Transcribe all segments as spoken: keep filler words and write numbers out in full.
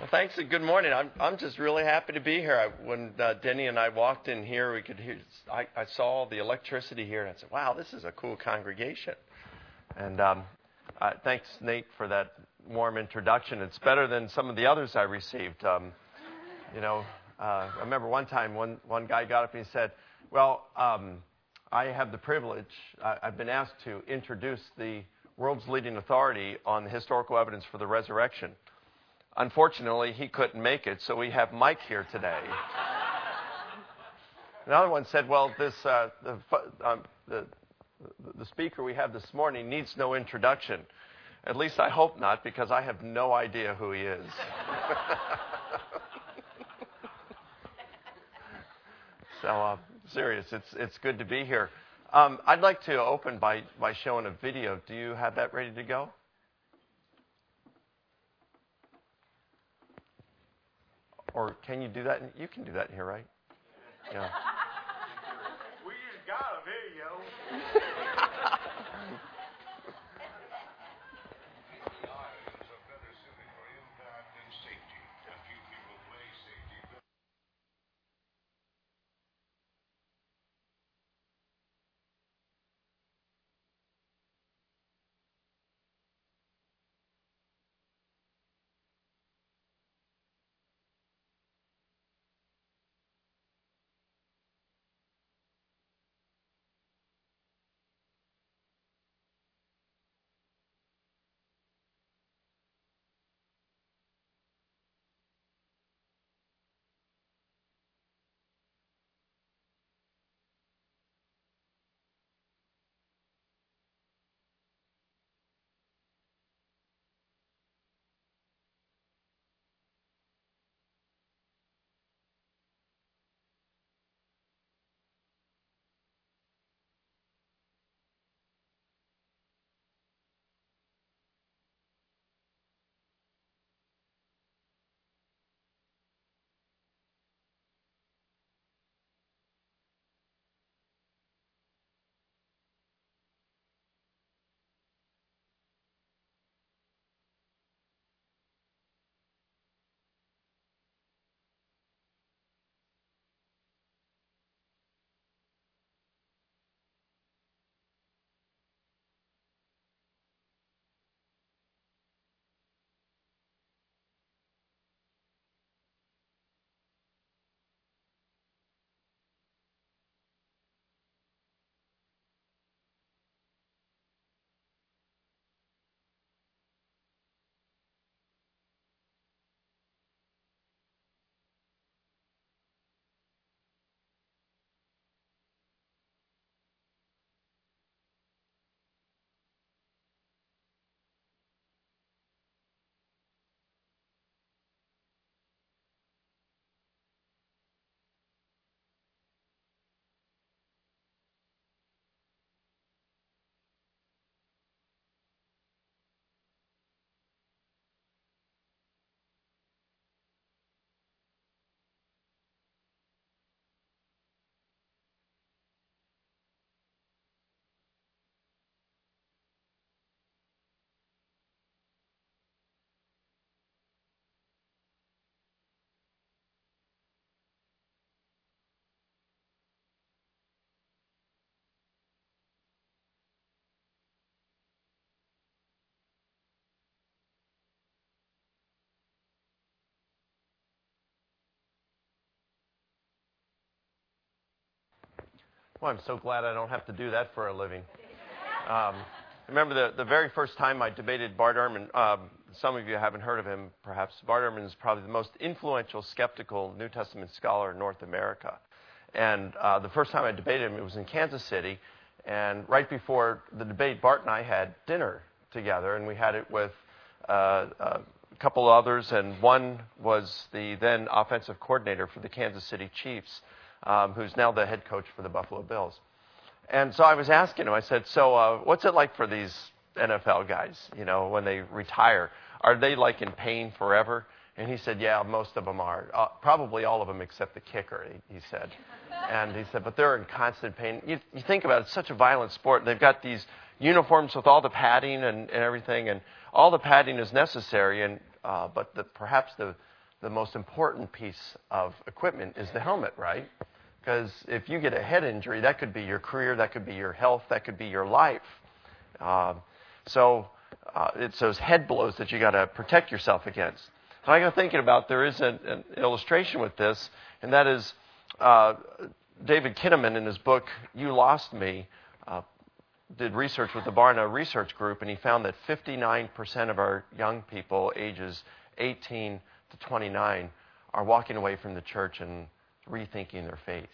Well, thanks and good morning. I'm I'm just really happy to be here. I, when uh, Denny and I walked in here, we could hear. I, I saw the electricity here, and I said, "Wow, this is a cool congregation." And um, uh, thanks, Nate, for that warm introduction. It's better than some of the others I received. Um, you know, uh, I remember one time one one guy got up and he said, "Well, um, I have the privilege. I, I've been asked to introduce the world's leading authority on the historical evidence for the resurrection. Unfortunately, he couldn't make it, so we have Mike here today." Another one said, "Well, this uh, the, um, the the speaker we have this morning needs no introduction. At least I hope not, because I have no idea who he is." So, uh, serious, it's it's good to be here. Um, I'd like to open by by showing a video. Do you have that ready to go? Or can you do that? In, you can do that in here, right? Yeah. We just got a video. Well, I'm so glad I don't have to do that for a living. Um, I remember the, the very first time I debated Bart Ehrman. Um, some of you haven't heard of him, perhaps. Bart Ehrman is probably the most influential skeptical New Testament scholar in North America. And uh, the first time I debated him, it was in Kansas City. And right before the debate, Bart and I had dinner together, and we had it with uh, a couple others, and one was the then offensive coordinator for the Kansas City Chiefs, um, who's now the head coach for the Buffalo Bills. And so I was asking him, I said, so uh, what's it like for these N F L guys, you know, when they retire? Are they like in pain forever? And he said, yeah, most of them are. Uh, probably all of them except the kicker, he, he said. And he said, but they're in constant pain. You, you think about it, it's such a violent sport. They've got these uniforms with all the padding and, and everything, and all the padding is necessary, and uh, but the, perhaps the, the most important piece of equipment is the helmet, right? Because if you get a head injury, that could be your career, that could be your health, that could be your life. Uh, so uh, it's those head blows that you got to protect yourself against. And I got thinking about, there is an, an illustration with this, and that is uh, David Kinnaman in his book, You Lost Me, uh, did research with the Barna Research Group, and he found that fifty-nine percent of our young people ages eighteen to twenty-nine are walking away from the church and rethinking their faith.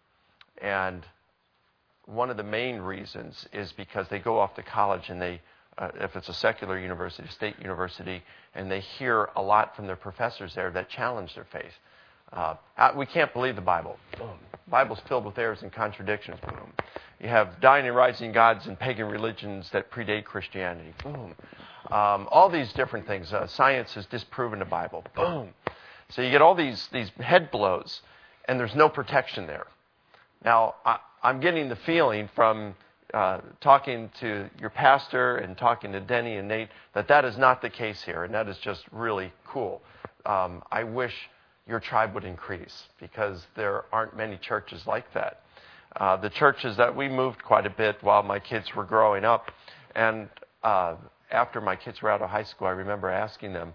And one of the main reasons is because they go off to college and they, uh, if it's a secular university, state university, and they hear a lot from their professors there that challenge their faith. Uh, we can't believe the Bible. Boom. The Bible's filled with errors and contradictions. Boom. You have dying and rising gods and pagan religions that predate Christianity. Boom. Um, all these different things. Uh, science has disproven the Bible. Boom. So you get all these, these head blows, and there's no protection there. Now, I, I'm getting the feeling from uh, talking to your pastor and talking to Denny and Nate that that is not the case here, and that is just really cool. Um, I wish your tribe would increase, because there aren't many churches like that. Uh, the churches that we moved quite a bit while my kids were growing up, and uh, after my kids were out of high school, I remember asking them,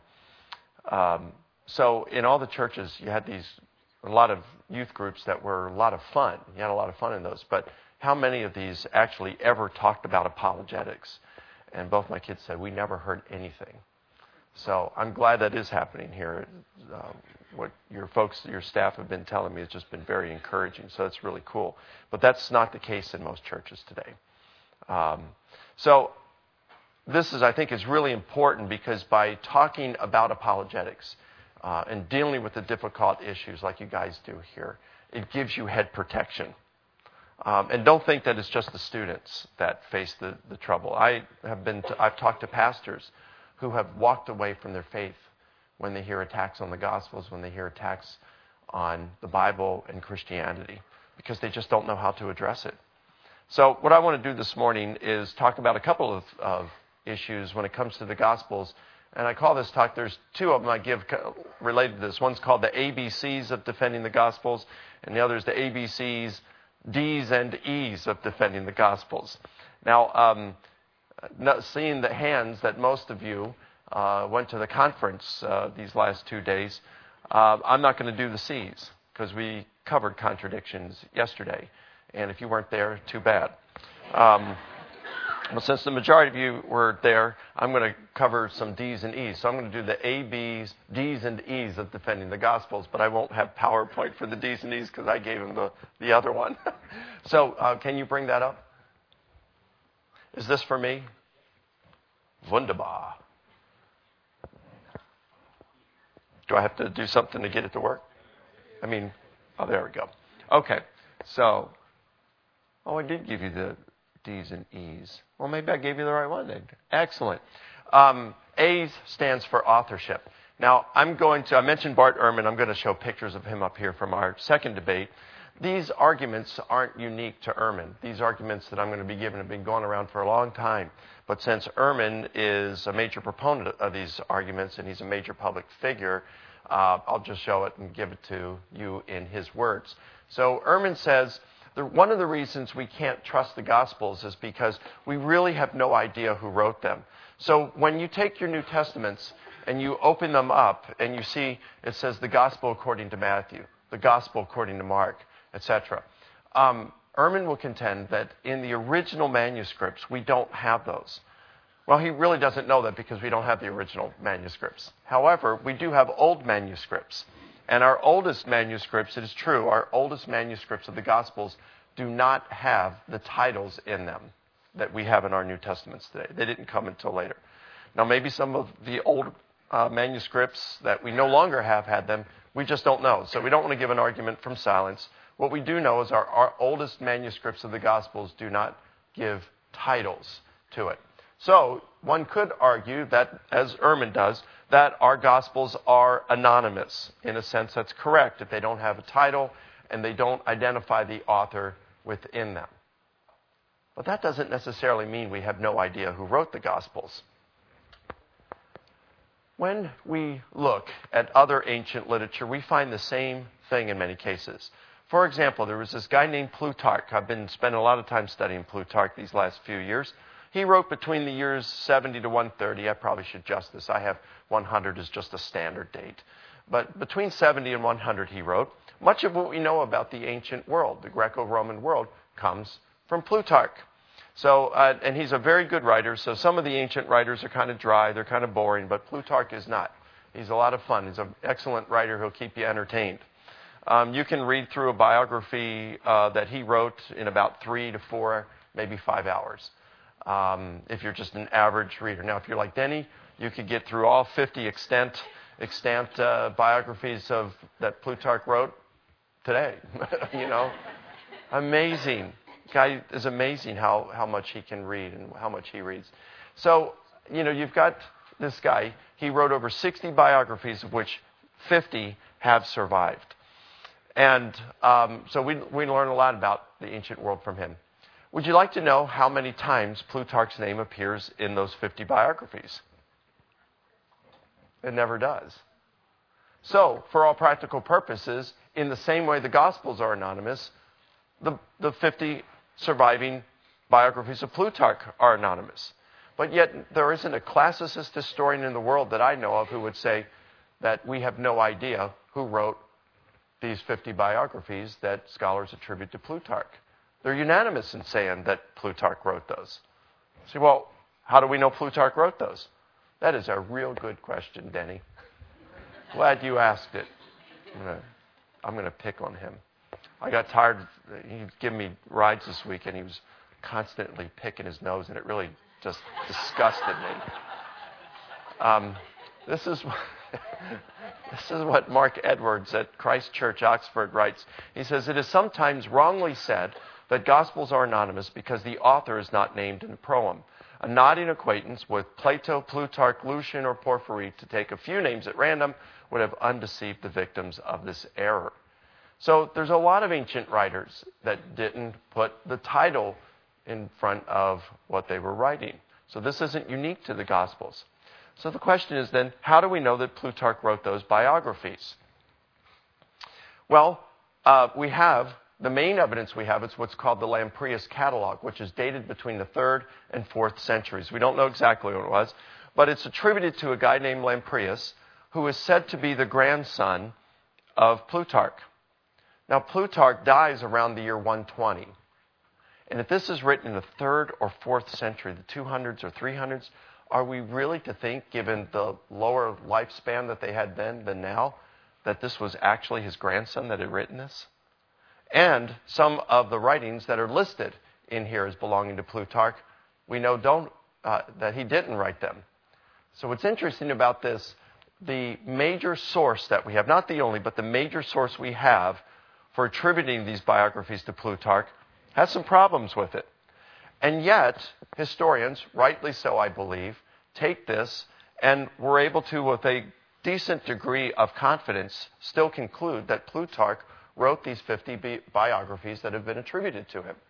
um, so in all the churches, you had these, a lot of youth groups that were a lot of fun. You had a lot of fun in those, but how many of these actually ever talked about apologetics? And both my kids said, we never heard anything. So I'm glad that is happening here. Uh, what your folks, your staff have been telling me has just been very encouraging. So it's really cool. But that's not the case in most churches today. Um, so this is, I think, is really important, because by talking about apologetics uh, and dealing with the difficult issues like you guys do here, it gives you head protection. Um, and don't think that it's just the students that face the, the trouble. I have been, to, I've talked to pastors who have walked away from their faith when they hear attacks on the Gospels, when they hear attacks on the Bible and Christianity, because they just don't know how to address it. So what I want to do this morning is talk about a couple of, of issues when it comes to the Gospels. And I call this talk, there's two of them I give related to this. One's called the A B Cs of defending the Gospels, and the other is the A B Cs, Ds and Es of defending the Gospels. Now, um, seeing the hands that most of you uh, went to the conference uh, these last two days, uh, I'm not going to do the Cs, because we covered contradictions yesterday. And if you weren't there, too bad. Um, but since the majority of you were there, I'm going to cover some Ds and Es. So I'm going to do the A, Bs, Ds, and Es of defending the Gospels, but I won't have PowerPoint for the Ds and Es because I gave him the, the other one. So uh, can you bring that up? Is this for me? Wunderbar. Do I have to do something to get it to work? I mean, oh, there we go. Okay, so, oh, I did give you the D's and E's. Well, maybe I gave you the right one then. Excellent. Um, A stands for authorship. Now, I'm going to, I mentioned Bart Ehrman. I'm going to show pictures of him up here from our second debate. These arguments aren't unique to Ehrman. These arguments that I'm going to be giving have been going around for a long time. But since Ehrman is a major proponent of these arguments and he's a major public figure, uh, I'll just show it and give it to you in his words. So Ehrman says, the, one of the reasons we can't trust the Gospels is because we really have no idea who wrote them. So when you take your New Testaments and you open them up and you see it says the Gospel according to Matthew, the Gospel according to Mark, et cetera. Um, Ehrman will contend that in the original manuscripts, we don't have those. Well, he really doesn't know that because we don't have the original manuscripts. However, we do have old manuscripts. And our oldest manuscripts, it is true, our oldest manuscripts of the Gospels do not have the titles in them that we have in our New Testaments today. They didn't come until later. Now, maybe some of the old uh, manuscripts that we no longer have had them, we just don't know. So we don't want to give an argument from silence. What we do know is our, our oldest manuscripts of the Gospels do not give titles to it. So one could argue that, as Ehrman does, that our Gospels are anonymous. In a sense, that's correct, if they don't have a title and they don't identify the author within them. But that doesn't necessarily mean we have no idea who wrote the Gospels. When we look at other ancient literature, we find the same thing in many cases. For example, there was this guy named Plutarch. I've been spending a lot of time studying Plutarch these last few years. He wrote between the years seventy to one thirty. I probably should adjust this. I have one hundred as just a standard date. But between seventy and one hundred he wrote. Much of what we know about the ancient world, the Greco-Roman world, comes from Plutarch. So, uh, and he's a very good writer, so some of the ancient writers are kind of dry, they're kind of boring, but Plutarch is not. He's a lot of fun. He's an excellent writer who'll keep you entertained. Um, you can read through a biography uh, that he wrote in about three to four, maybe five hours, um, if you're just an average reader. Now, if you're like Denny, you could get through all fifty extant, extant uh, biographies of that Plutarch wrote today. You know, amazing. Guy is amazing how, how much he can read and how much he reads. So, you know, you've got this guy. He wrote over sixty biographies, of which fifty have survived. And um, so we, we learn a lot about the ancient world from him. Would you like to know how many times Plutarch's name appears in those fifty biographies? It never does. So, for all practical purposes, in the same way the Gospels are anonymous, the, the fifty surviving biographies of Plutarch are anonymous. But yet there isn't a classicist historian in the world that I know of who would say that we have no idea who wrote these fifty biographies that scholars attribute to Plutarch. They're unanimous in saying that Plutarch wrote those. You say, well, how do we know Plutarch wrote those? That is a real good question, Denny. Glad you asked it. I'm gonna, I'm gonna pick on him. I got tired. He'd give me rides this week, and he was constantly picking his nose, and it really just disgusted me. Um, this is this is what Mark Edwards at Christ Church, Oxford, writes. He says, "It is sometimes wrongly said that Gospels are anonymous because the author is not named in the proem. A nodding acquaintance with Plato, Plutarch, Lucian, or Porphyry, to take a few names at random, would have undeceived the victims of this error." So there's a lot of ancient writers that didn't put the title in front of what they were writing. So this isn't unique to the Gospels. So the question is then, how do we know that Plutarch wrote those biographies? Well, uh, we have, the main evidence we have is what's called the Lamprias Catalog, which is dated between the third and fourth centuries. We don't know exactly what it was, but it's attributed to a guy named Lamprias, who is said to be the grandson of Plutarch. Now, Plutarch dies around the year one twenty. And if this is written in the third or fourth century, the two hundreds or three hundreds, are we really to think, given the lower lifespan that they had then than now, that this was actually his grandson that had written this? And some of the writings that are listed in here as belonging to Plutarch, we know don't uh, that he didn't write them. So what's interesting about this, the major source that we have, not the only, but the major source we have for attributing these biographies to Plutarch, has some problems with it. And yet, historians, rightly so I believe, take this and were able to, with a decent degree of confidence, still conclude that Plutarch wrote these fifty bi- biographies that have been attributed to him.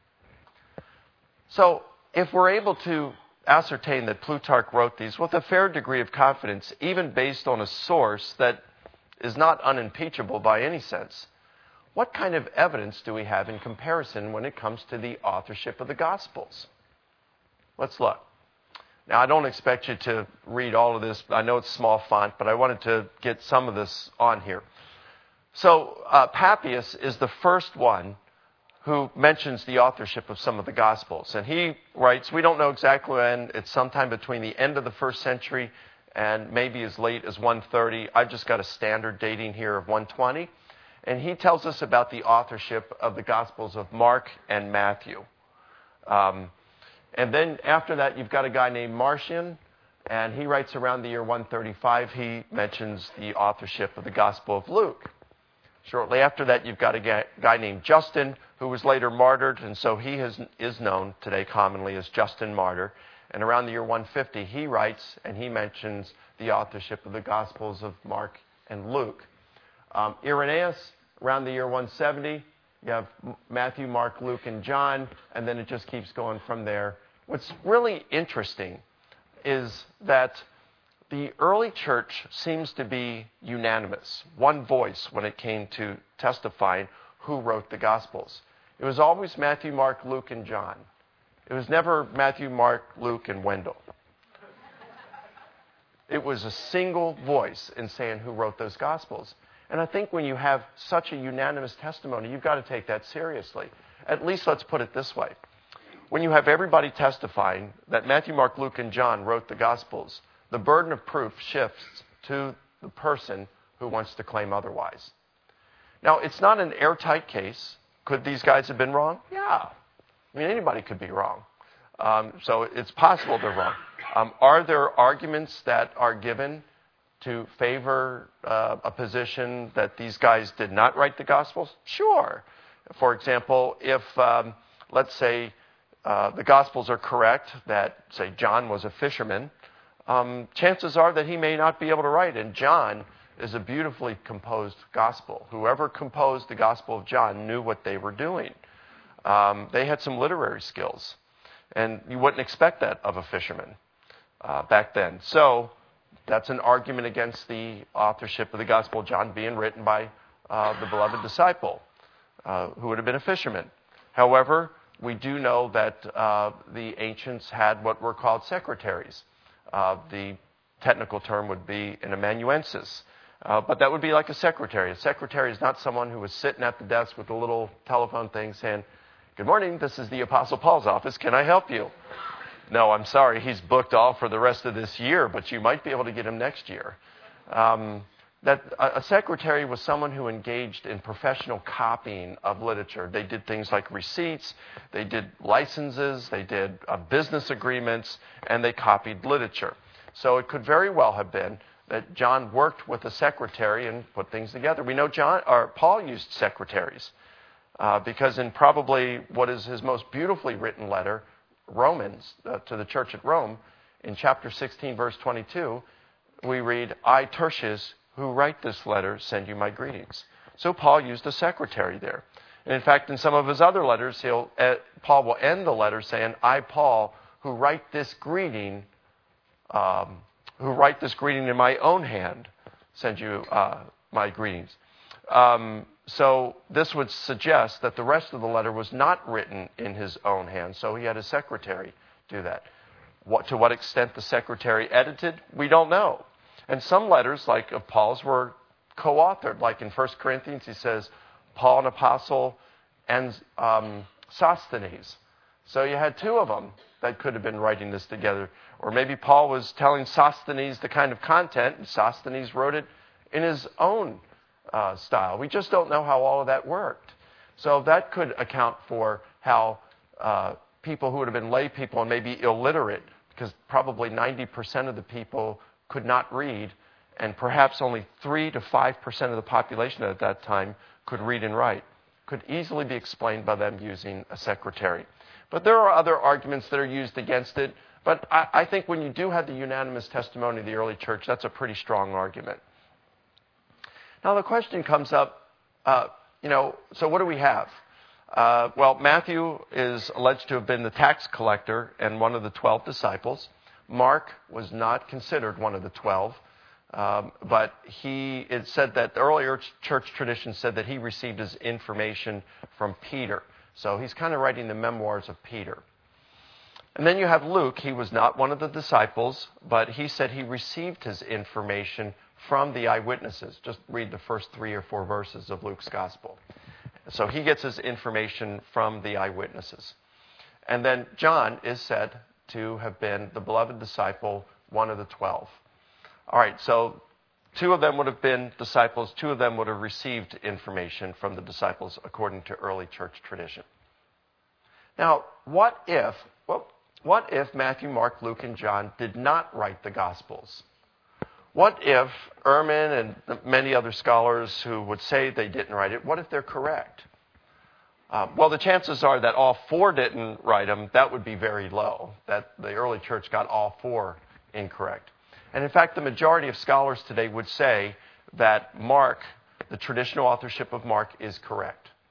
So, if we're able to ascertain that Plutarch wrote these with a fair degree of confidence, even based on a source that is not unimpeachable by any sense, what kind of evidence do we have in comparison when it comes to the authorship of the Gospels? Let's look. Now, I don't expect you to read all of this. I know it's small font, but I wanted to get some of this on here. So, uh, Papias is the first one who mentions the authorship of some of the Gospels. And he writes, we don't know exactly when. It's sometime between the end of the first century and maybe as late as one thirty. I've just got a standard dating here of one twenty. And he tells us about the authorship of the Gospels of Mark and Matthew. Um, and then after that, you've got a guy named Marcion, and he writes around the year one thirty-five. He mentions the authorship of the Gospel of Luke. Shortly after that, you've got a guy, guy named Justin, who was later martyred, and so he has, is known today commonly as Justin Martyr. And around the year one fifty, he writes, and he mentions the authorship of the Gospels of Mark and Luke. Um, Irenaeus, around the year one seventy, You have Matthew, Mark, Luke, and John, and then it just keeps going from there. What's really interesting is that the early church seems to be unanimous, one voice when it came to testifying who wrote the Gospels. It was always Matthew, Mark, Luke, and John. It was never Matthew, Mark, Luke, and Wendell. It was a single voice in saying who wrote those Gospels. And I think when you have such a unanimous testimony, you've got to take that seriously. At least let's put it this way. When you have everybody testifying that Matthew, Mark, Luke, and John wrote the Gospels, the burden of proof shifts to the person who wants to claim otherwise. Now, it's not an airtight case. Could these guys have been wrong? Yeah. I mean, anybody could be wrong. Um, so it's possible they're wrong. Um, are there arguments that are given to favor uh, a position that these guys did not write the Gospels? Sure. For example, if, um, let's say, uh, the Gospels are correct, that, say, John was a fisherman, um, chances are that he may not be able to write. And John is a beautifully composed Gospel. Whoever composed the Gospel of John knew what they were doing. Um, they had some literary skills. And you wouldn't expect that of a fisherman uh, back then. So that's an argument against the authorship of the Gospel of John being written by uh, the beloved disciple, uh, who would have been a fisherman. However, we do know that uh, the ancients had what were called secretaries. Uh, the technical term would be an amanuensis. Uh, but that would be like a secretary. A secretary is not someone who was sitting at the desk with a little telephone thing saying, "Good morning, this is the Apostle Paul's office. Can I help you?" No, I'm sorry, he's booked all for the rest of this year, but you might be able to get him next year. Um, that a, a secretary was someone who engaged in professional copying of literature. They did things like receipts, they did licenses, they did uh, business agreements, and they copied literature. So it could very well have been that John worked with a secretary and put things together. We know John or Paul used secretaries uh, because in probably what is his most beautifully written letter, Romans, uh, to the church at Rome, in chapter sixteen, verse twenty-two, we read, "I, Tertius, who write this letter, send you my greetings." So Paul used a secretary there. And in fact, in some of his other letters, he'll, uh, Paul will end the letter saying, "I, Paul, who write this greeting, um, who write this greeting in my own hand, send you uh, my greetings." Um, so this would suggest that the rest of the letter was not written in his own hand. So he had a secretary do that. What, to what extent the secretary edited, we don't know. And some letters, like of Paul's, were co-authored. Like in First Corinthians, he says, Paul, an apostle, and um, Sosthenes. So you had two of them that could have been writing this together. Or maybe Paul was telling Sosthenes the kind of content, and Sosthenes wrote it in his own uh, style. We just don't know how all of that worked. So that could account for how uh, people who would have been lay people and maybe illiterate, because probably ninety percent of the people could not read, and perhaps only three to five percent of the population at that time could read and write, could easily be explained by them using a secretary. But there are other arguments that are used against it. But I, I think when you do have the unanimous testimony of the early church, that's a pretty strong argument. Now the question comes up, uh, you know, so what do we have? Uh, well, Matthew is alleged to have been the tax collector and one of the twelve disciples. Mark was not considered one of the twelve, um, but he it said that the earlier church tradition said that he received his information from Peter. So he's kind of writing the memoirs of Peter. And then you have Luke. He was not one of the disciples, but he said he received his information from the eyewitnesses. Just read the first three or four verses of Luke's gospel. So he gets his information from the eyewitnesses. And then John is said to have been the beloved disciple, one of the twelve. All right, so two of them would have been disciples. Two of them would have received information from the disciples according to early church tradition. Now, what if, what, what if Matthew, Mark, Luke, and John did not write the Gospels? What if Ehrman and many other scholars who would say they didn't write it, what if they're correct? Uh, well, the chances are that all four didn't write them. That would be very low, that the early church got all four incorrect. And in fact, the majority of scholars today would say that Mark, the traditional authorship of Mark, is correct.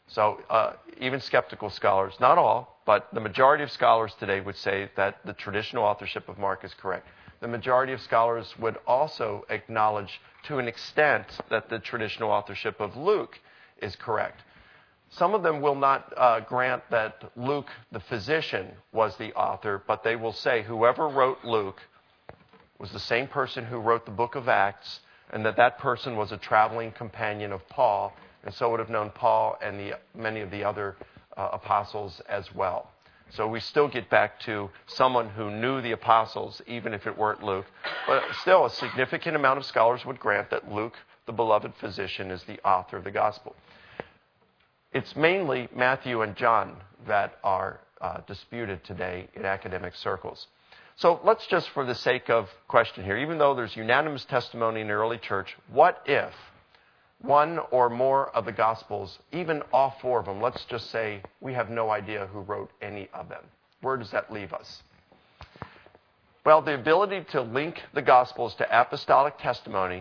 So uh, even skeptical scholars, not all, but the majority of scholars today would say that the traditional authorship of Mark is correct. The majority of scholars would also acknowledge to an extent that the traditional authorship of Luke is correct. Some of them will not uh, grant that Luke, the physician, was the author, but they will say whoever wrote Luke was the same person who wrote the book of Acts, and that that person was a traveling companion of Paul, and so would have known Paul and the, many of the other uh, apostles as well. So we still get back to someone who knew the apostles, even if it weren't Luke. But still, a significant amount of scholars would grant that Luke, the beloved physician, is the author of the gospel. It's mainly Matthew and John that are uh, disputed today in academic circles. So let's just, for the sake of question here, even though there's unanimous testimony in the early church, what if one or more of the Gospels, even all four of them, let's just say we have no idea who wrote any of them? Where does that leave us? Well, the ability to link the Gospels to apostolic testimony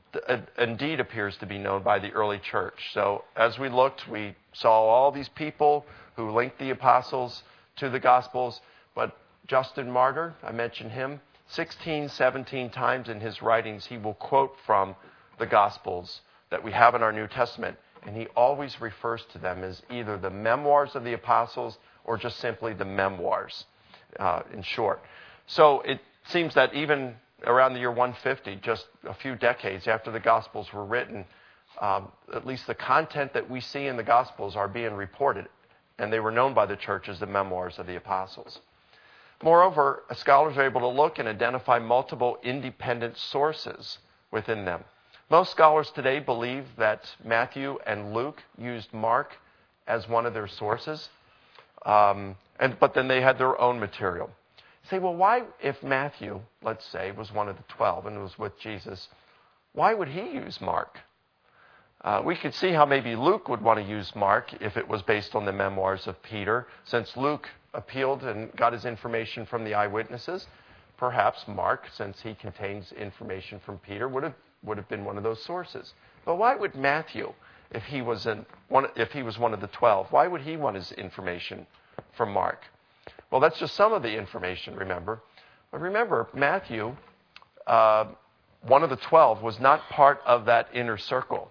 indeed appears to be known by the early church. So as we looked, we saw all these people who linked the apostles to the Gospels, but Justin Martyr, I mentioned him, sixteen, seventeen times in his writings he will quote from the Gospels that we have in our New Testament, and he always refers to them as either the memoirs of the apostles or just simply the memoirs, uh, in short. So it seems that even around the year one fifty, just a few decades after the Gospels were written, um, at least the content that we see in the Gospels are being reported, and they were known by the church as the memoirs of the apostles. Moreover, scholars are able to look and identify multiple independent sources within them. Most scholars today believe that Matthew and Luke used Mark as one of their sources, um, and, but then they had their own material. Say, well, why, if Matthew, let's say, was one of the twelve and was with Jesus, why would he use Mark? Uh, we could see how maybe Luke would want to use Mark if it was based on the memoirs of Peter. Since Luke appealed and got his information from the eyewitnesses, perhaps Mark, since he contains information from Peter, would have would have been one of those sources. But why would Matthew, if he was an, one, if he was one of the twelve, why would he want his information from Mark? Well, that's just some of the information, remember. But remember, Matthew, uh, one of the twelve, was not part of that inner circle.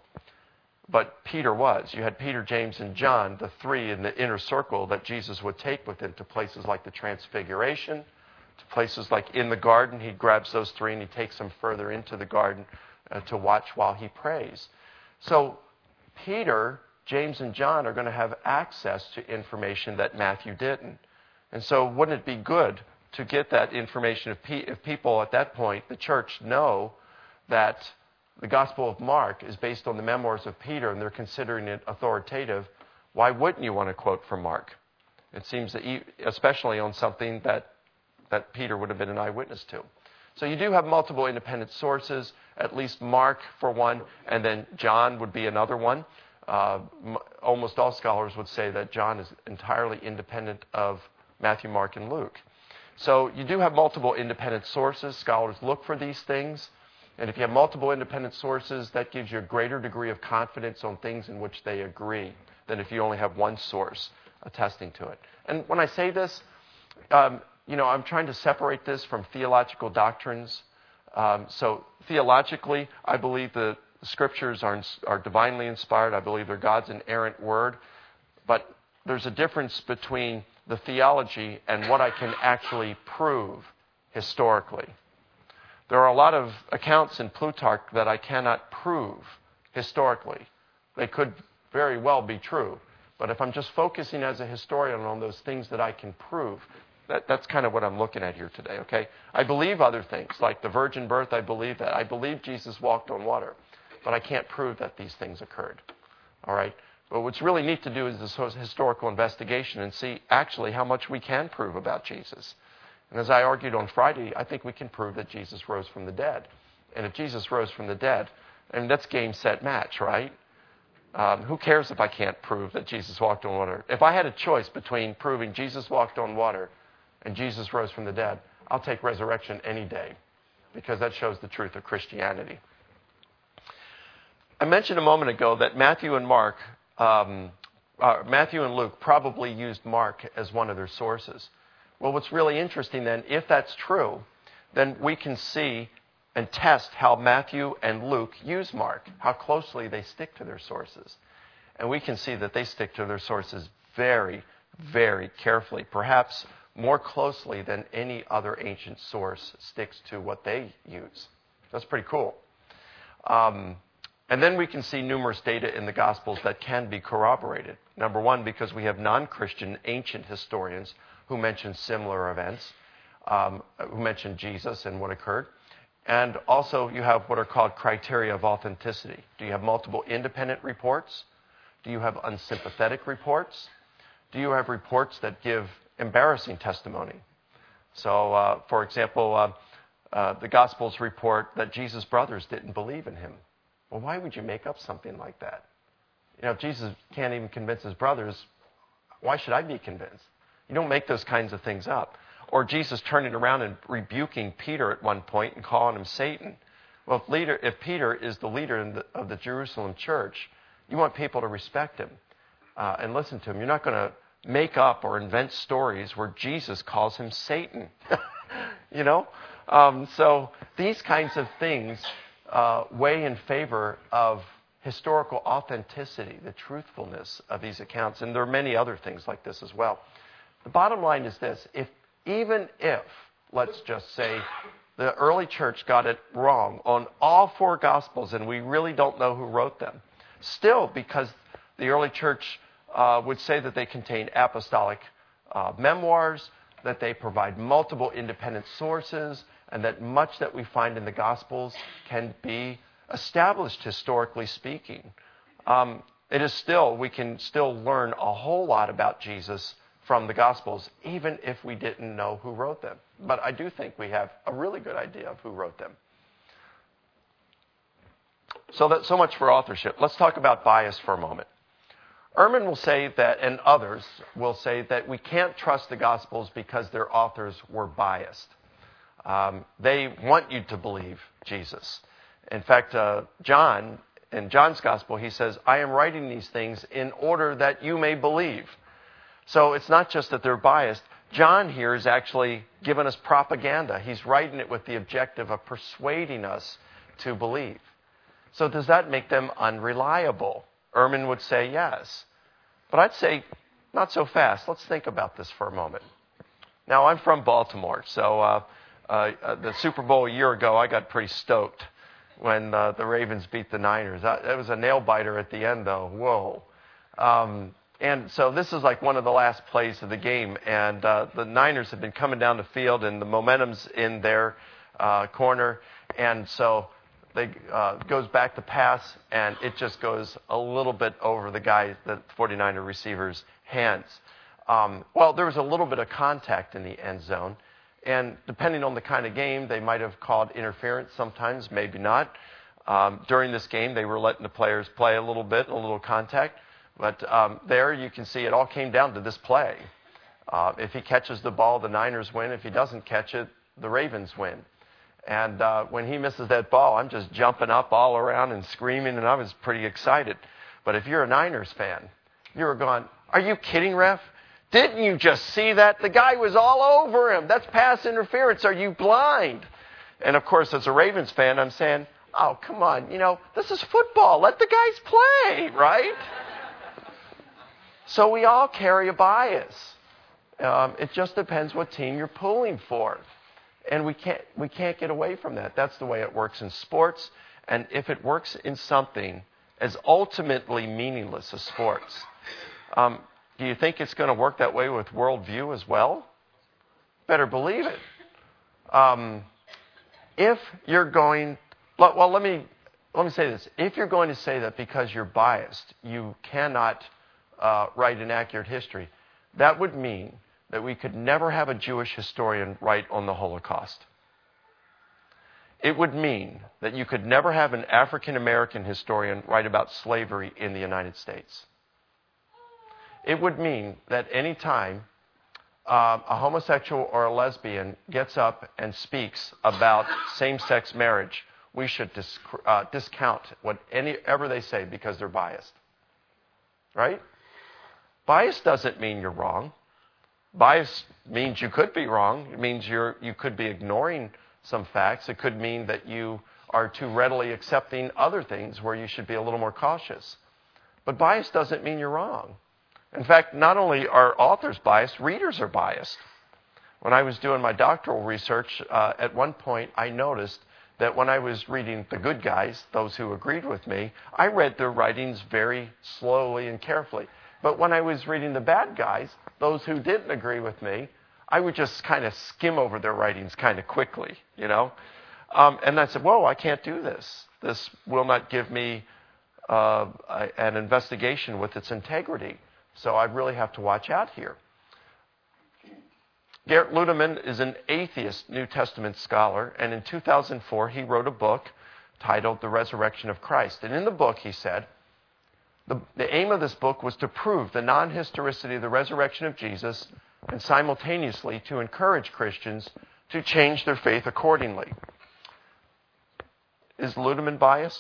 But Peter was. You had Peter, James, and John, the three in the inner circle that Jesus would take with him to places like the Transfiguration, to places like in the garden. He grabs those three and he takes them further into the garden uh, to watch while he prays. So Peter, James, and John are going to have access to information that Matthew didn't. And so wouldn't it be good to get that information if, pe- if people at that point, the church, know that the Gospel of Mark is based on the memoirs of Peter and they're considering it authoritative? Why wouldn't you want to quote from Mark? It seems that, he, especially on something that, that Peter would have been an eyewitness to. So you do have multiple independent sources, at least Mark for one, and then John would be another one. Uh, m- almost all scholars would say that John is entirely independent of Matthew, Mark, and Luke. So you do have multiple independent sources. Scholars look for these things. And if you have multiple independent sources, that gives you a greater degree of confidence on things in which they agree than if you only have one source attesting to it. And when I say this, um, you know, I'm trying to separate this from theological doctrines. Um, so theologically, I believe the Scriptures are, are divinely inspired. I believe they're God's inerrant word. But there's a difference between the theology and what I can actually prove historically. There are a lot of accounts in Plutarch that I cannot prove historically. They could very well be true. But if I'm just focusing as a historian on those things that I can prove, that, that's kind of what I'm looking at here today, okay? I believe other things, like the virgin birth, I believe that. I believe Jesus walked on water. But I can't prove that these things occurred, all right? But what's really neat to do is this historical investigation and see actually how much we can prove about Jesus. And as I argued on Friday, I think we can prove that Jesus rose from the dead. And if Jesus rose from the dead, and that's game, set, match, right? Um, who cares if I can't prove that Jesus walked on water? If I had a choice between proving Jesus walked on water and Jesus rose from the dead, I'll take resurrection any day because that shows the truth of Christianity. I mentioned a moment ago that Matthew and Mark um, uh, Matthew and Luke probably used Mark as one of their sources. Well, what's really interesting then, if that's true, then we can see and test how Matthew and Luke use Mark, how closely they stick to their sources. And we can see that they stick to their sources very, very carefully, perhaps more closely than any other ancient source sticks to what they use. That's pretty cool. Um, and then we can see numerous data in the Gospels that can be corroborated. Number one, because we have non-Christian ancient historians who mention similar events, um, who mention Jesus and what occurred. And also you have what are called criteria of authenticity. Do you have multiple independent reports? Do you have unsympathetic reports? Do you have reports that give embarrassing testimony? So, uh, for example, uh, uh, the Gospels report that Jesus' brothers didn't believe in him. Well, why would you make up something like that? You know, if Jesus can't even convince his brothers, why should I be convinced? You don't make those kinds of things up. Or Jesus turning around and rebuking Peter at one point and calling him Satan. Well, if, leader, if Peter is the leader in the, of the Jerusalem church, you want people to respect him uh, and listen to him. You're not going to make up or invent stories where Jesus calls him Satan. You know? Um, so these kinds of things uh, weigh in favor of historical authenticity, the truthfulness of these accounts. And there are many other things like this as well. The bottom line is this. If Even if, let's just say, the early church got it wrong on all four Gospels and we really don't know who wrote them, still, because the early church uh, would say that they contain apostolic uh, memoirs, that they provide multiple independent sources, and that much that we find in the Gospels can be established historically speaking. Um, it is still, we can still learn a whole lot about Jesus from the Gospels, even if we didn't know who wrote them. But I do think we have a really good idea of who wrote them. So that, so much for authorship. Let's talk about bias for a moment. Ehrman will say that, and others will say that we can't trust the Gospels because their authors were biased. Um, they want you to believe Jesus. In fact, uh, John, in John's Gospel, he says, I am writing these things in order that you may believe. So it's not just that they're biased. John here is actually giving us propaganda. He's writing it with the objective of persuading us to believe. So does that make them unreliable? Ehrman would say yes. But I'd say not so fast. Let's think about this for a moment. Now, I'm from Baltimore, so uh, uh, the Super Bowl a year ago, I got pretty stoked when uh, the Ravens beat the Niners. That was a nail-biter at the end, though. Whoa. Um, And so this is like one of the last plays of the game. And uh, the Niners have been coming down the field, and the momentum's in their uh, corner. And so they uh, goes back to pass, and it just goes a little bit over the guy, the forty-niner receiver's hands. Um, well, there was a little bit of contact in the end zone. And depending on the kind of game, they might have called interference sometimes, maybe not. Um, during this game, they were letting the players play a little bit, a little contact. But um, there you can see it all came down to this play. Uh, if he catches the ball, the Niners win. If he doesn't catch it, the Ravens win. And uh, when he misses that ball, I'm just jumping up all around and screaming, and I was pretty excited. But if you're a Niners fan, you were going, are you kidding, ref? Didn't you just see that? The guy was all over him. That's pass interference. Are you blind? And, of course, as a Ravens fan, I'm saying, oh, come on. You know, this is football. Let the guys play, right? So we all carry a bias. Um, it just depends what team you're pulling for. And we can't, we can't get away from that. That's the way it works in sports. And if it works in something as ultimately meaningless as sports, um, do you think it's going to work that way with worldview as well? Better believe it. Um, if you're going, well, let me, let me say this. If you're going to say that because you're biased, you cannot uh, write an accurate history, that would mean that we could never have a Jewish historian write on the Holocaust. It would mean that you could never have an African-American historian write about slavery in the United States. It would mean that any time uh, a homosexual or a lesbian gets up and speaks about same-sex marriage, we should dis- uh, discount whatever they say because they're biased. Right? Bias doesn't mean you're wrong. Bias means you could be wrong. It means you're you could be ignoring some facts. It could mean that you are too readily accepting other things where you should be a little more cautious. But bias doesn't mean you're wrong. In fact, not only are authors biased, readers are biased. When I was doing my doctoral research, uh, at one point I noticed that when I was reading the good guys, those who agreed with me, I read their writings very slowly and carefully. But when I was reading the bad guys, those who didn't agree with me, I would just kind of skim over their writings kind of quickly, you know. Um, and I said, whoa, I can't do this. This will not give me uh, a, an investigation with its integrity. So I really have to watch out here. Gerrit Ludemann is an atheist New Testament scholar, and in two thousand four he wrote a book titled The Resurrection of Christ. And in the book he said, the, the aim of this book was to prove the non-historicity of the resurrection of Jesus and simultaneously to encourage Christians to change their faith accordingly. Is Ludemann biased?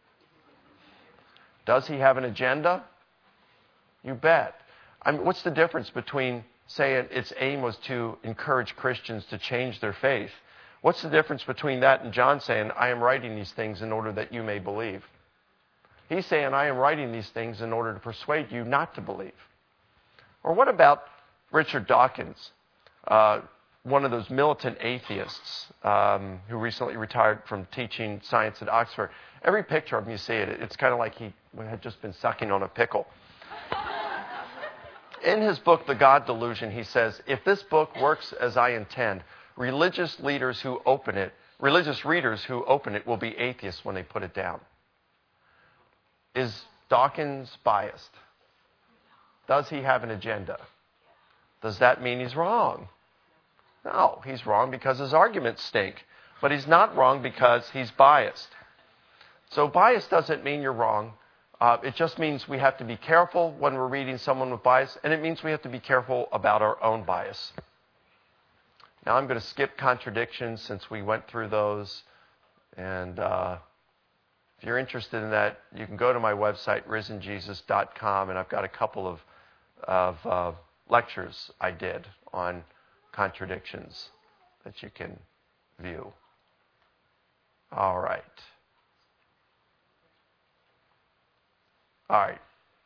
Does he have an agenda? You bet. I mean, what's the difference between saying its aim was to encourage Christians to change their faith? What's the difference between that and John saying, I am writing these things in order that you may believe? He's saying, I am writing these things in order to persuade you not to believe. Or what about Richard Dawkins, uh, one of those militant atheists um, who recently retired from teaching science at Oxford? Every picture of him you see it, it's kind of like he had just been sucking on a pickle. In his book, The God Delusion, he says, if this book works as I intend, religious leaders who open it, religious readers who open it will be atheists when they put it down. Is Dawkins biased? Does he have an agenda? Does that mean he's wrong? No, he's wrong because his arguments stink. But he's not wrong because he's biased. So bias doesn't mean you're wrong. Uh, it just means we have to be careful when we're reading someone with bias, and it means we have to be careful about our own bias. Now I'm going to skip contradictions since we went through those. And uh, if you're interested in that, you can go to my website, risen jesus dot com, and I've got a couple of, of uh, lectures I did on contradictions that you can view. All right. All right.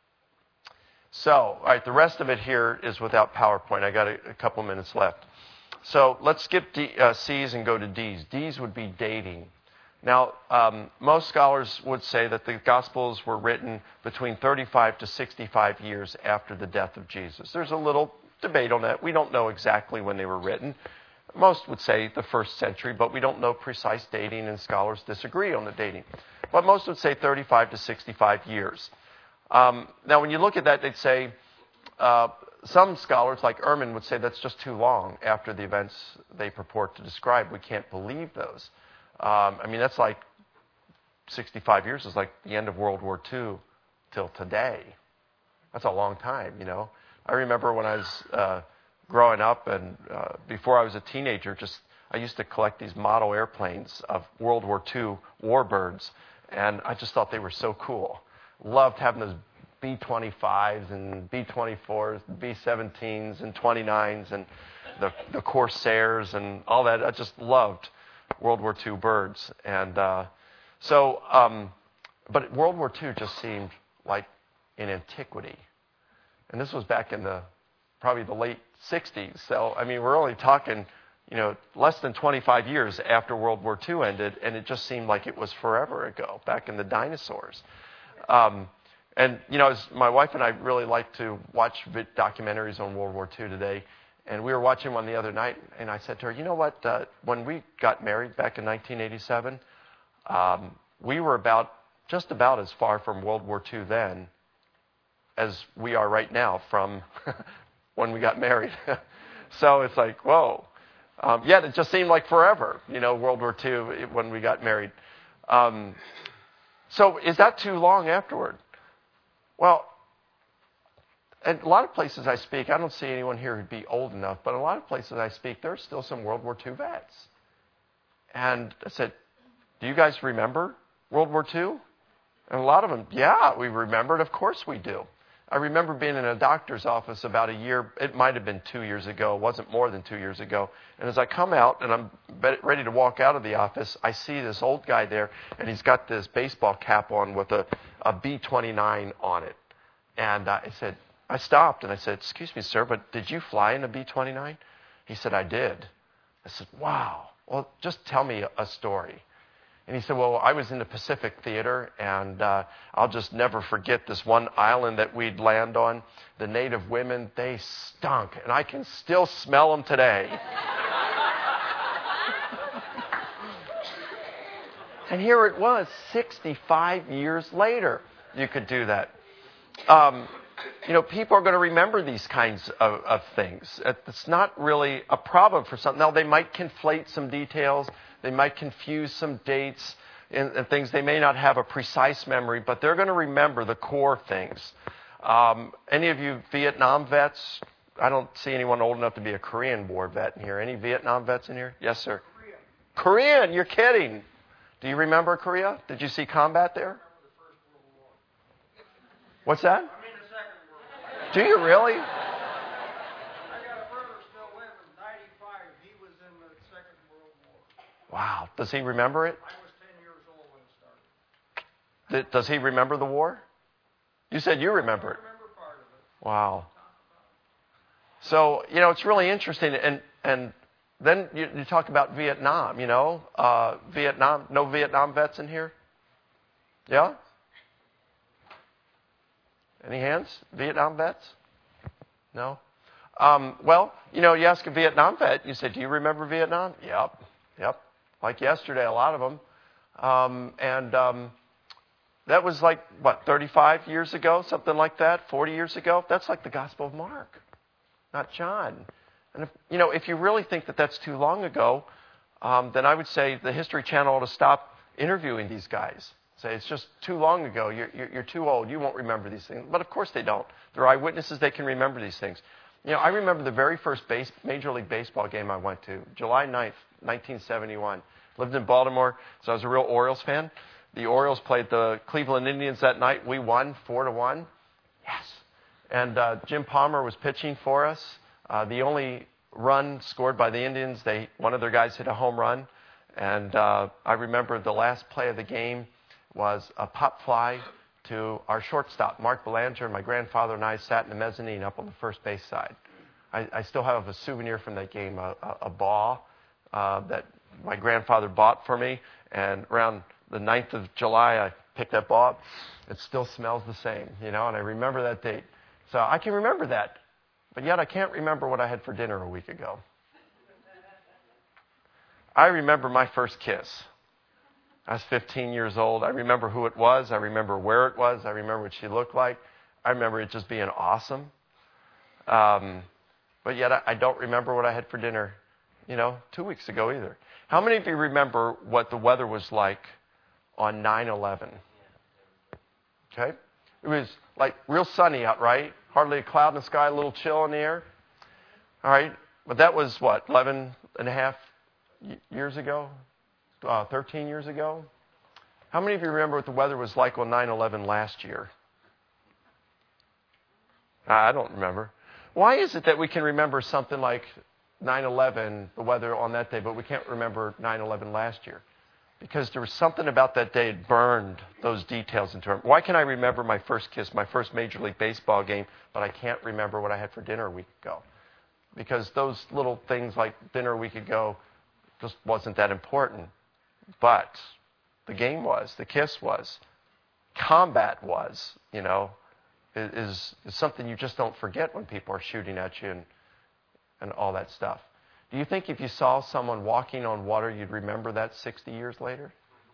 So, all right, the rest of it here is without PowerPoint. I got a, a couple minutes left. So let's skip D, uh, C's and go to D's. D's would be dating. Now, um, most scholars would say that the Gospels were written between thirty-five to sixty-five years after the death of Jesus. There's a little debate on that. We don't know exactly when they were written. Most would say the first century, but we don't know precise dating, and scholars disagree on the dating. But most would say thirty-five to sixty-five years. Um, now, when you look at that, they'd say, uh, some scholars, like Ehrman, would say that's just too long after the events they purport to describe. We can't believe those. Um, I mean, that's like sixty-five years is like the end of World War Two till today. That's a long time, you know. I remember when I was uh, growing up and uh, before I was a teenager, just I used to collect these model airplanes of World War Two warbirds, and I just thought they were so cool. Loved having those B twenty-fives and B twenty-fours, B seventeens and twenty-nines and the, the Corsairs and all that. I just loved World War Two birds. And uh, so, um, but World War Two just seemed like in antiquity. And this was back in the, probably the late sixties. So, I mean, we're only talking, you know, less than twenty-five years after World War Two ended, and it just seemed like it was forever ago, back in the dinosaurs. Um, and, you know, as my wife and I really like to watch documentaries on World War Two today, and we were watching one the other night, and I said to her, you know what, uh, when we got married back in nineteen eighty-seven, um, we were about, just about as far from World War Two then as we are right now from when we got married. So it's like, whoa. Um, yet it just seemed like forever, you know, World War Two when we got married. Um, so is that too long afterward? Well, at a lot of places I speak, I don't see anyone here who'd be old enough, but a lot of places I speak, there's still some World War Two vets. And I said, do you guys remember World War Two? And a lot of them, yeah, we remember it. Of course we do. I remember being in a doctor's office about a year, it might have been two years ago, it wasn't more than two years ago. And as I come out and I'm ready to walk out of the office, I see this old guy there, and he's got this baseball cap on with a, a B twenty-nine on it. And uh, I said, I stopped and I said, excuse me, sir, but did you fly in a B twenty-nine? He said, I did. I said, wow. Well, just tell me a story. And he said, well, I was in the Pacific Theater, and uh, I'll just never forget this one island that we'd land on. The native women, they stunk, and I can still smell them today. And here it was, sixty-five years later, you could do that. Um, you know, people are going to remember these kinds of, of things. It's not really a problem for some. Now, they might conflate some details. They might confuse some dates and, and things. They may not have a precise memory, but they're going to remember the core things. Um, any of you Vietnam vets? I don't see anyone old enough to be a Korean War vet in here. Any Vietnam vets in here? Yes, sir. Korean. Korean, you're kidding. Do you remember Korea? Did you see combat there? What's that? I'm in the Second World War. Do you really? I got a brother still living, ninety-five. He was in the Second World War. Wow. Does he remember it? I was ten years old when it started. Does he remember the war? You said you remember it. I remember part of it. Wow. So, you know, it's really interesting. And and then you, you talk about Vietnam, you know. Uh, Vietnam, no Vietnam vets in here? Yeah? Any hands? Vietnam vets? No? Um, well, you know, you ask a Vietnam vet, you say, do you remember Vietnam? Yep. Yep. Like yesterday, a lot of them. Um, and um, that was like, what, thirty-five years ago? Something like that? forty years ago? That's like the Gospel of Mark, not John. And, if, you know, if you really think that that's too long ago, um, then I would say the History Channel ought to stop interviewing these guys. Say, it's just too long ago. You're, you're, you're too old. You won't remember these things. But of course they don't. They're eyewitnesses. They can remember these things. You know, I remember the very first base, Major League Baseball game I went to, July ninth, nineteen seventy-one. Lived in Baltimore, so I was a real Orioles fan. The Orioles played the Cleveland Indians that night. We won four to one. Yes. And uh, Jim Palmer was pitching for us. Uh, the only run scored by the Indians, they one of their guys hit a home run. And uh, I remember the last play of the game was a pop fly to our shortstop, Mark Belanger. My grandfather and I sat in the mezzanine up on the first base side. I, I still have a souvenir from that game, a, a, a ball uh, that my grandfather bought for me. And around the ninth of July, I picked that ball up. It still smells the same, you know, and I remember that date. So I can remember that, but yet I can't remember what I had for dinner a week ago. I remember my first kiss. I was fifteen years old. I remember who it was. I remember where it was. I remember what she looked like. I remember it just being awesome. Um, but yet I, I don't remember what I had for dinner, you know, two weeks ago either. How many of you remember what the weather was like on nine eleven? Okay? It was like real sunny out, right? Hardly a cloud in the sky, a little chill in the air. All right? But that was what, eleven and a half years ago? Uh, thirteen years ago? How many of you remember what the weather was like on nine eleven last year? I don't remember. Why is it that we can remember something like nine eleven, the weather on that day, but we can't remember nine eleven last year? Because there was something about that day that burned those details into it. Why can I remember my first kiss, my first Major League Baseball game, but I can't remember what I had for dinner a week ago? Because those little things like dinner a week ago just wasn't that important. But the game was, the kiss was, combat was, you know, is, is something you just don't forget when people are shooting at you and, and all that stuff. Do you think if you saw someone walking on water, you'd remember that sixty years later?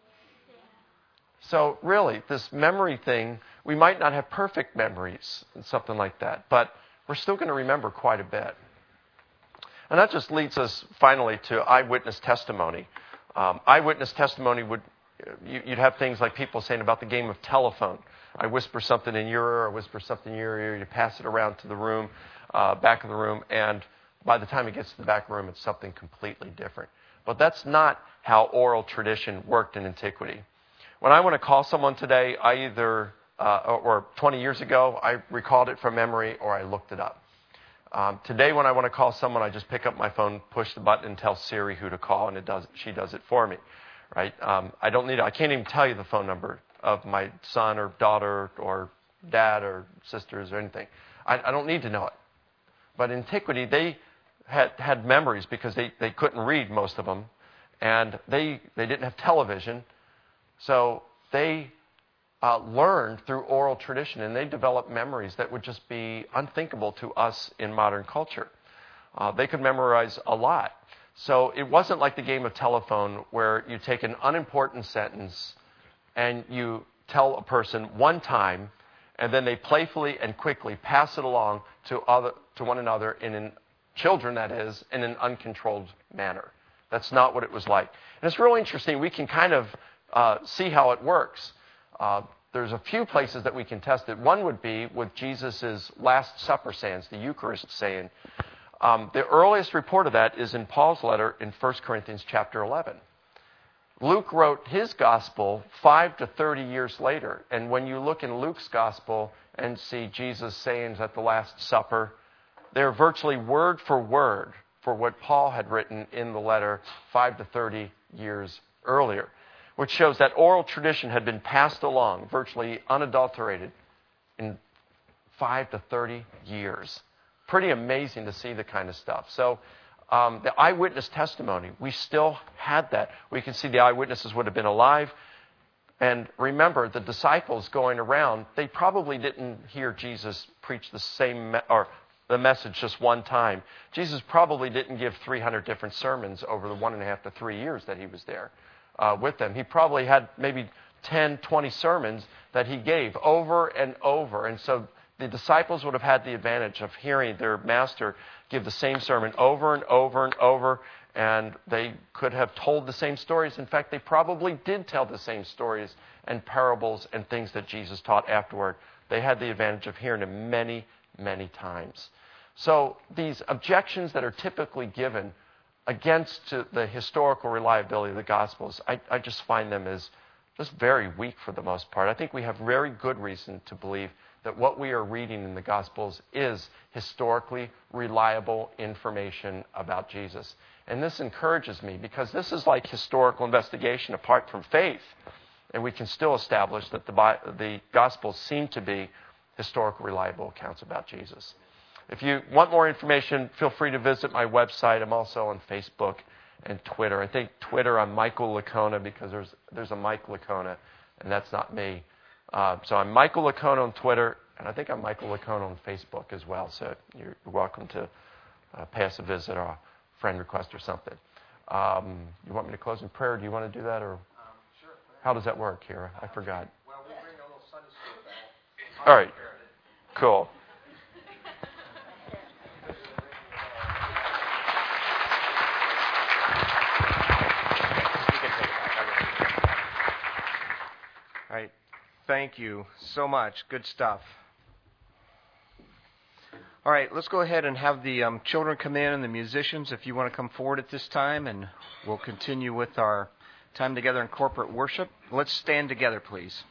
So really, this memory thing, we might not have perfect memories and something like that, but we're still going to remember quite a bit. And that just leads us finally to eyewitness testimony. Um, eyewitness testimony would, you, you'd have things like people saying about the game of telephone. I whisper something in your ear, I whisper something in your ear, you pass it around to the room, uh, back of the room, and by the time it gets to the back room, it's something completely different. But that's not how oral tradition worked in antiquity. When I want to call someone today, I either uh, or, or twenty years ago, I recalled it from memory or I looked it up. Um, today, when I want to call someone, I just pick up my phone, push the button, and tell Siri who to call, and it does. She does it for me, right? Um, I don't need. I can't even tell you the phone number of my son or daughter or dad or sisters or anything. I, I don't need to know it. But in antiquity, they had had memories because they, they couldn't read, most of them, and they they didn't have television, so they uh, learned through oral tradition, and they developed memories that would just be unthinkable to us in modern culture. Uh, they could memorize a lot. So it wasn't like the game of telephone where you take an unimportant sentence and you tell a person one time, and then they playfully and quickly pass it along to other to one another in an children, that is, in an uncontrolled manner. That's not what it was like. And it's really interesting. We can kind of uh, see how it works. Uh, there's a few places that we can test it. One would be with Jesus' Last Supper sayings, the Eucharist saying. Um, the earliest report of that is in Paul's letter in First Corinthians chapter eleven. Luke wrote his gospel five to thirty years later. And when you look in Luke's gospel and see Jesus' sayings at the Last Supper, they're virtually word for word for what Paul had written in the letter five to thirty years earlier, which shows that oral tradition had been passed along, virtually unadulterated, in five to thirty years. Pretty amazing to see the kind of stuff. So um, the eyewitness testimony, we still had that. We can see the eyewitnesses would have been alive. And remember, the disciples going around, they probably didn't hear Jesus preach the same, me- or the message just one time. Jesus probably didn't give three hundred different sermons over the one and a half to three years that he was there uh, with them. He probably had maybe ten, twenty sermons that he gave over and over. And so the disciples would have had the advantage of hearing their master give the same sermon over and over and over, and they could have told the same stories. In fact, they probably did tell the same stories and parables and things that Jesus taught afterward. They had the advantage of hearing them many, many times. So these objections that are typically given against the historical reliability of the Gospels, I, I just find them as just very weak for the most part. I think we have very good reason to believe that what we are reading in the Gospels is historically reliable information about Jesus. And this encourages me because this is like historical investigation apart from faith. And we can still establish that the, the Gospels seem to be historical reliable accounts about Jesus. If you want more information, feel free to visit my website. I'm also on Facebook and Twitter. I think Twitter, I'm Michael Licona because there's there's a Mike Licona, and that's not me. Uh, so I'm Michael Licona on Twitter, and I think I'm Michael Licona on Facebook as well. So you're welcome to uh, pass a visit or a friend request or something. Um, you want me to close in prayer? Do you want to do that, or um, sure. How does that work, Kira? I forgot. Well, we'll bring a little Sunday school back. All right. Cool. All right. Thank you so much. Good stuff. All right, let's go ahead and have the um, children come in and the musicians, if you want to come forward at this time, and we'll continue with our time together in corporate worship. Let's stand together, please.